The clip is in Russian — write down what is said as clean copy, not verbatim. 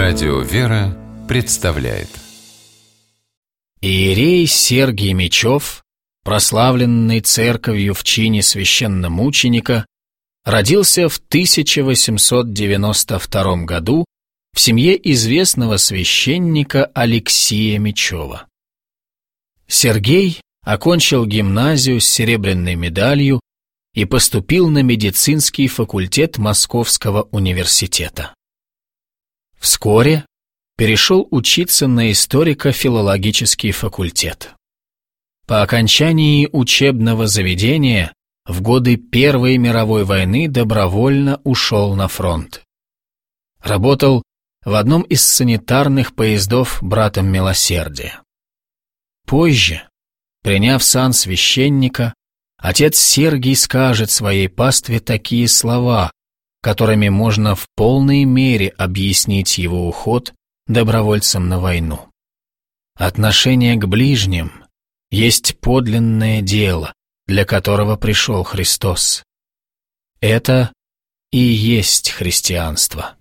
Радио «Вера» представляет. Иерей Сергий Мечев, прославленный церковью в чине священномученика, родился в 1892 году в семье известного священника Алексия Мечева. Сергей окончил гимназию с серебряной медалью и поступил на медицинский факультет Московского университета. Вскоре перешел учиться на историко-филологический факультет. По окончании учебного заведения в годы Первой мировой войны добровольно ушел на фронт. Работал в одном из санитарных поездов братом милосердия. Позже, приняв сан священника, отец Сергий скажет своей пастве такие слова, которыми можно в полной мере объяснить его уход добровольцем на войну. Отношение к ближним есть подлинное дело, для которого пришел Христос. Это и есть христианство.